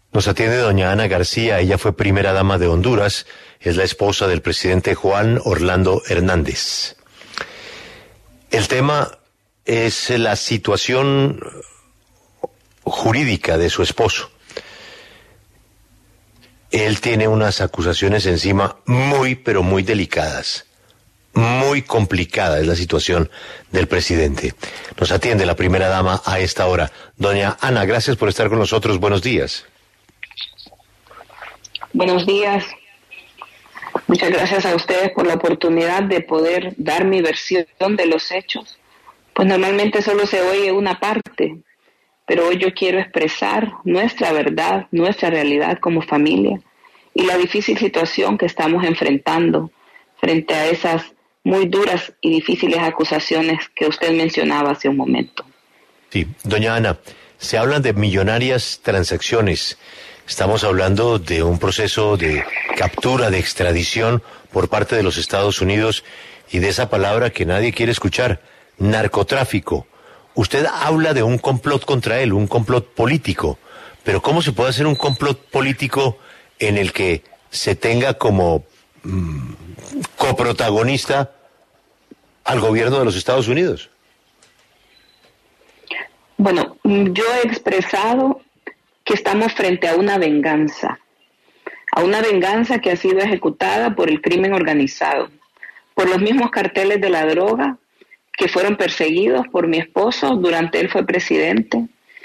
Nos atiende doña Ana García, ella fue primera dama de Honduras, es la esposa del presidente Juan Orlando Hernández. El tema es la situación jurídica de su esposo. Él tiene unas acusaciones encima muy, pero muy delicadas. Muy complicada es la situación del presidente. Nos atiende la primera dama a esta hora. Doña Ana, gracias por estar con nosotros. Buenos días. Buenos días. Muchas gracias a ustedes por la oportunidad de poder dar mi versión de los hechos. Pues normalmente solo se oye una parte, pero hoy yo quiero expresar nuestra verdad, nuestra realidad como familia y la difícil situación que estamos enfrentando frente a esas muy duras y difíciles acusaciones que usted mencionaba hace un momento. Sí, doña Ana, se hablan de millonarias transacciones. Estamos hablando de un proceso de captura, de extradición por parte de los Estados Unidos y de esa palabra que nadie quiere escuchar, narcotráfico. Usted habla de un complot contra él, un complot político, pero ¿cómo se puede hacer un complot político en el que se tenga como coprotagonista al gobierno de los Estados Unidos? Bueno, yo he expresado que estamos frente a una venganza que ha sido ejecutada por el crimen organizado, por los mismos carteles de la droga que fueron perseguidos por mi esposo durante él fue presidente,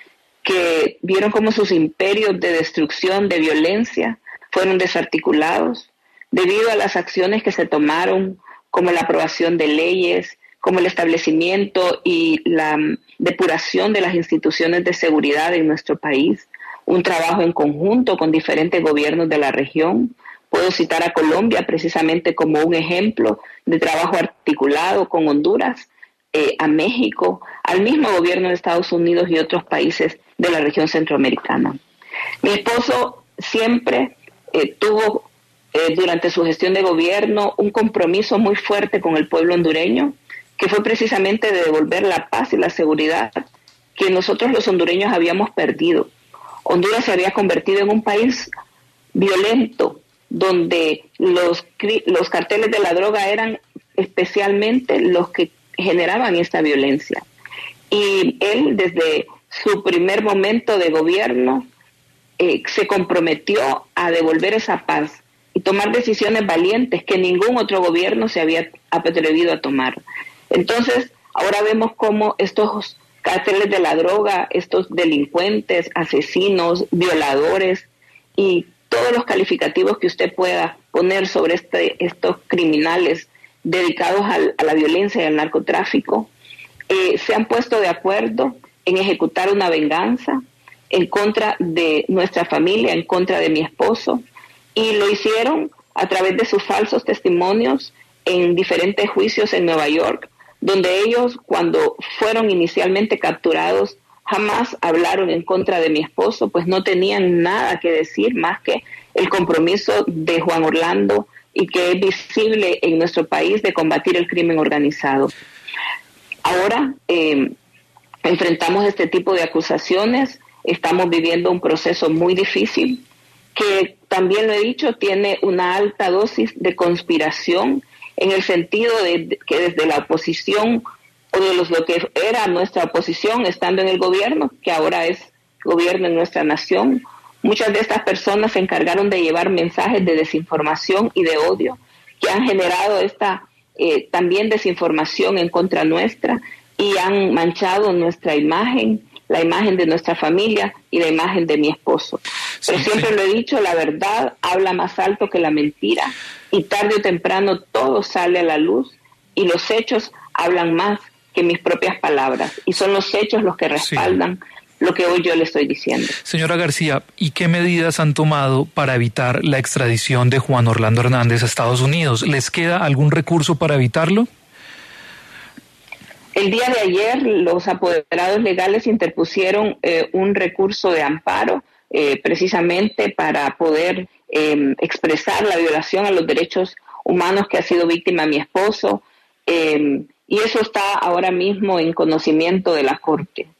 que vieron cómo sus imperios de destrucción, de violencia, fueron desarticulados debido a las acciones que se tomaron, como la aprobación de leyes, como el establecimiento y la depuración de las instituciones de seguridad en nuestro país, un trabajo en conjunto con diferentes gobiernos de la región. Puedo citar a Colombia precisamente como un ejemplo de trabajo articulado con Honduras, a México, al mismo gobierno de Estados Unidos y otros países de la región centroamericana. Mi esposo siempre tuvo durante su gestión de gobierno un compromiso muy fuerte con el pueblo hondureño, que fue precisamente de devolver la paz y la seguridad que nosotros los hondureños habíamos perdido. Honduras se había convertido en un país violento, donde los carteles de la droga eran especialmente los que generaban esta violencia. Y él, desde su primer momento de gobierno, se comprometió a devolver esa paz y tomar decisiones valientes que ningún otro gobierno se había atrevido a tomar. Entonces, ahora vemos cómo estos carteles de la droga, estos delincuentes, asesinos, violadores y todos los calificativos que usted pueda poner sobre estos criminales dedicados a la violencia y al narcotráfico, se han puesto de acuerdo en ejecutar una venganza en contra de nuestra familia, en contra de mi esposo, y lo hicieron a través de sus falsos testimonios en diferentes juicios en Nueva York, donde ellos, cuando fueron inicialmente capturados, jamás hablaron en contra de mi esposo, pues no tenían nada que decir más que el compromiso de Juan Orlando y que es visible en nuestro país de combatir el crimen organizado. Ahora enfrentamos este tipo de acusaciones, estamos viviendo un proceso muy difícil que, también lo he dicho, tiene una alta dosis de conspiración en el sentido de que desde la oposición o de lo que era nuestra oposición estando en el gobierno, que ahora es gobierno en nuestra nación, muchas de estas personas se encargaron de llevar mensajes de desinformación y de odio que han generado esta también desinformación en contra nuestra y han manchado nuestra imagen, la imagen de nuestra familia y la imagen de mi esposo. Pero siempre lo he dicho, la verdad habla más alto que la mentira y tarde o temprano todo sale a la luz y los hechos hablan más que mis propias palabras y son los hechos los que respaldan lo que hoy yo le estoy diciendo. Señora García, ¿y qué medidas han tomado para evitar la extradición de Juan Orlando Hernández a Estados Unidos? ¿Les queda algún recurso para evitarlo? El día de ayer los apoderados legales interpusieron un recurso de amparo precisamente para poder expresar la violación a los derechos humanos que ha sido víctima mi esposo y eso está ahora mismo en conocimiento de la Corte.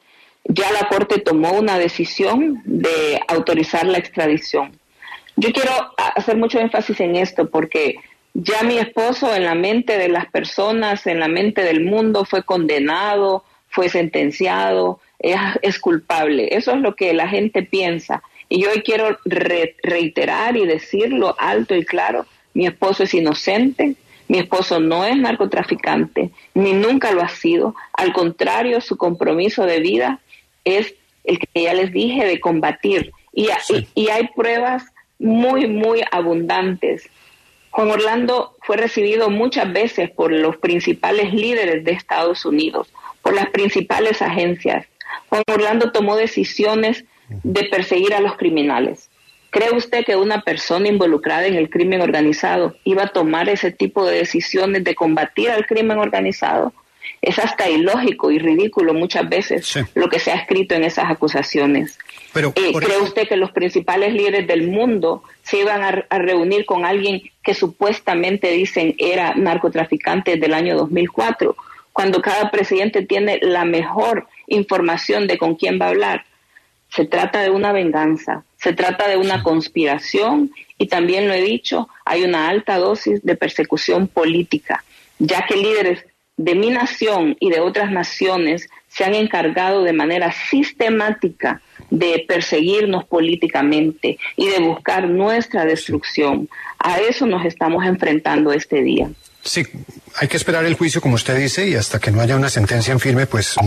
ya la Corte tomó una decisión de autorizar la extradición. Yo quiero hacer mucho énfasis en esto porque ya mi esposo, en la mente de las personas, en la mente del mundo, fue condenado, fue sentenciado, es culpable. Eso es lo que la gente piensa. Y yo hoy quiero reiterar y decirlo alto y claro: mi esposo es inocente, mi esposo no es narcotraficante, ni nunca lo ha sido. Al contrario, su compromiso de vida es el que ya les dije, de combatir. Y hay pruebas muy, muy abundantes. Juan Orlando fue recibido muchas veces por los principales líderes de Estados Unidos, por las principales agencias. Juan Orlando tomó decisiones de perseguir a los criminales. ¿Cree usted que una persona involucrada en el crimen organizado iba a tomar ese tipo de decisiones de combatir al crimen organizado? Es hasta ilógico y ridículo muchas veces lo que se ha escrito en esas acusaciones. Pero, ¿cree usted que los principales líderes del mundo se iban a reunir con alguien que supuestamente dicen era narcotraficante desde el año 2004, cuando cada presidente tiene la mejor información de con quién va a hablar? Se trata de una venganza, se trata de una conspiración y también lo he dicho, hay una alta dosis de persecución política, ya que líderes de mi nación y de otras naciones se han encargado de manera sistemática de perseguirnos políticamente y de buscar nuestra destrucción. A eso nos estamos enfrentando este día. Sí, hay que esperar el juicio, como usted dice, y hasta que no haya una sentencia en firme, pues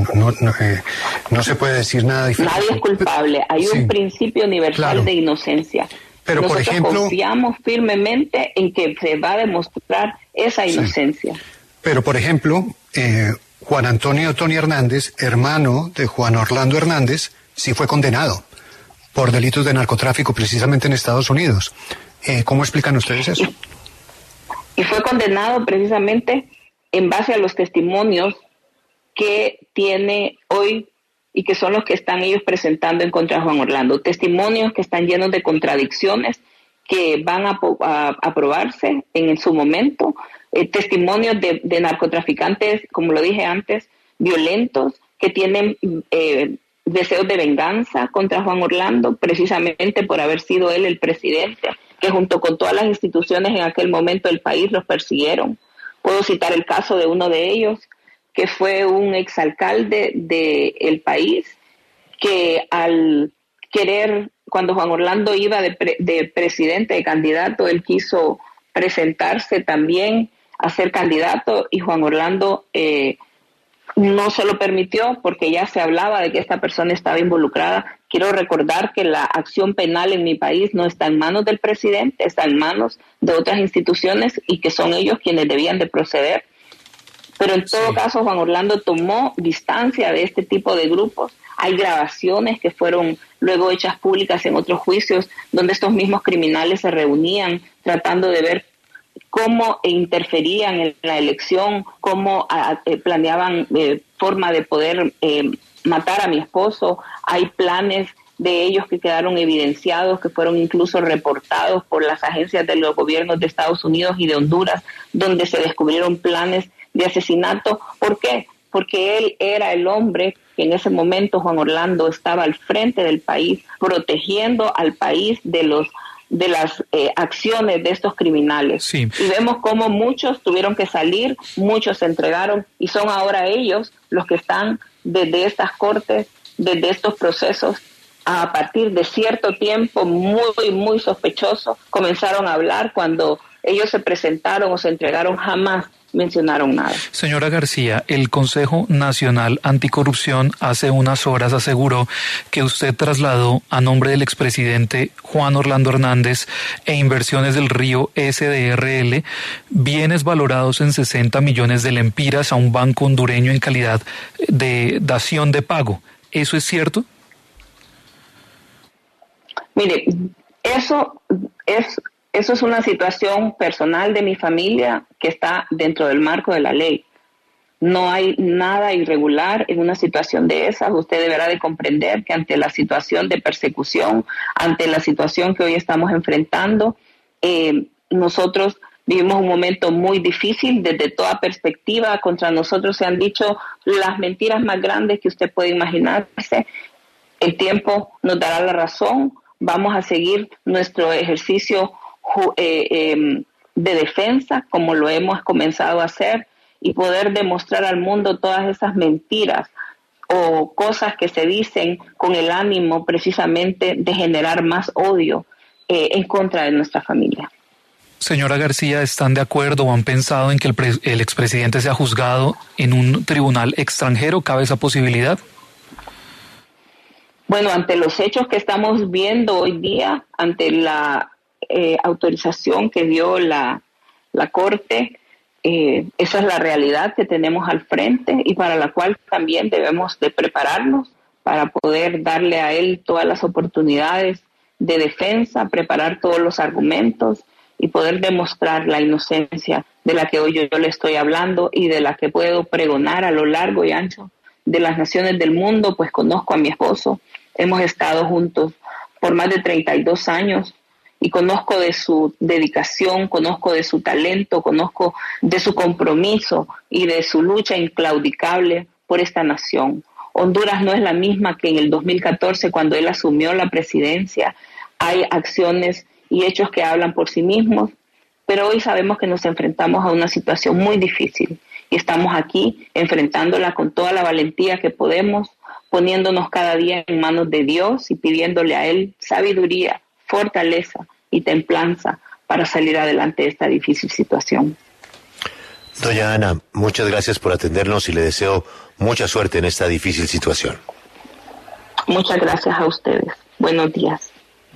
no se puede decir nada diferente. Nadie es culpable. Hay un principio universal de inocencia. Pero, nosotros, por ejemplo, confiamos firmemente en que se va a demostrar esa inocencia. Pero, por ejemplo, Juan Antonio Tony Hernández, hermano de Juan Orlando Hernández, sí fue condenado por delitos de narcotráfico precisamente en Estados Unidos. ¿Cómo explican ustedes eso? Y fue condenado precisamente en base a los testimonios que tiene hoy y que son los que están ellos presentando en contra de Juan Orlando. Testimonios que están llenos de contradicciones, que van a probarse en su momento. Testimonios de narcotraficantes, como lo dije antes, violentos, que tienen deseos de venganza contra Juan Orlando, precisamente por haber sido él el presidente, que junto con todas las instituciones en aquel momento del país los persiguieron. Puedo citar el caso de uno de ellos, que fue un exalcalde del país, que al querer, cuando Juan Orlando iba de presidente, de candidato, él quiso presentarse también a ser candidato y Juan Orlando no se lo permitió porque ya se hablaba de que esta persona estaba involucrada. Quiero recordar que la acción penal en mi país no está en manos del presidente, está en manos de otras instituciones y que son ellos quienes debían de proceder. Pero en todo caso, Juan Orlando tomó distancia de este tipo de grupos. Hay grabaciones que fueron luego hechas públicas en otros juicios donde estos mismos criminales se reunían tratando de ver cómo interferían en la elección, cómo planeaban forma de poder matar a mi esposo. Hay planes de ellos que quedaron evidenciados, que fueron incluso reportados por las agencias de los gobiernos de Estados Unidos y de Honduras, donde se descubrieron planes de asesinato. ¿Por qué? Porque él era el hombre que en ese momento, Juan Orlando, estaba al frente del país, protegiendo al país de las acciones de estos criminales. Sí. Y vemos cómo muchos tuvieron que salir, muchos se entregaron y son ahora ellos los que están desde estas cortes, desde estos procesos, a partir de cierto tiempo muy, muy sospechoso, comenzaron a hablar. Cuando ellos se presentaron o se entregaron, jamás mencionaron nada. Señora García, el Consejo Nacional Anticorrupción hace unas horas aseguró que usted trasladó a nombre del expresidente Juan Orlando Hernández e Inversiones del Río SDRL bienes valorados en 60 millones de lempiras a un banco hondureño en calidad de dación de pago. ¿Eso es cierto? Mire, eso es una situación personal de mi familia que está dentro del marco de la ley. No hay nada irregular en una situación de esas. Usted deberá de comprender que ante la situación de persecución, ante la situación que hoy estamos enfrentando, nosotros Vivimos un momento muy difícil desde toda perspectiva. Contra nosotros se han dicho las mentiras más grandes que usted puede imaginarse. El tiempo nos dará la razón. Vamos a seguir nuestro ejercicio de defensa como lo hemos comenzado a hacer y poder demostrar al mundo todas esas mentiras o cosas que se dicen con el ánimo precisamente de generar más odio en contra de nuestra familia. Señora García, ¿están de acuerdo o han pensado en que el expresidente sea juzgado en un tribunal extranjero? ¿Cabe esa posibilidad? Bueno, ante los hechos que estamos viendo hoy día, ante la autorización que dio la Corte, esa es la realidad que tenemos al frente y para la cual también debemos de prepararnos para poder darle a él todas las oportunidades de defensa, preparar todos los argumentos y poder demostrar la inocencia de la que hoy yo le estoy hablando y de la que puedo pregonar a lo largo y ancho de las naciones del mundo, pues conozco a mi esposo, hemos estado juntos por más de 32 años y conozco de su dedicación, conozco de su talento, conozco de su compromiso y de su lucha inclaudicable por esta nación. Honduras no es la misma que en el 2014 cuando él asumió la presidencia. Hay acciones y hechos que hablan por sí mismos, pero hoy sabemos que nos enfrentamos a una situación muy difícil y estamos aquí enfrentándola con toda la valentía que podemos, poniéndonos cada día en manos de Dios y pidiéndole a Él sabiduría, fortaleza y templanza para salir adelante de esta difícil situación. Doña Ana, muchas gracias por atendernos y le deseo mucha suerte en esta difícil situación. Muchas gracias a ustedes. Buenos días.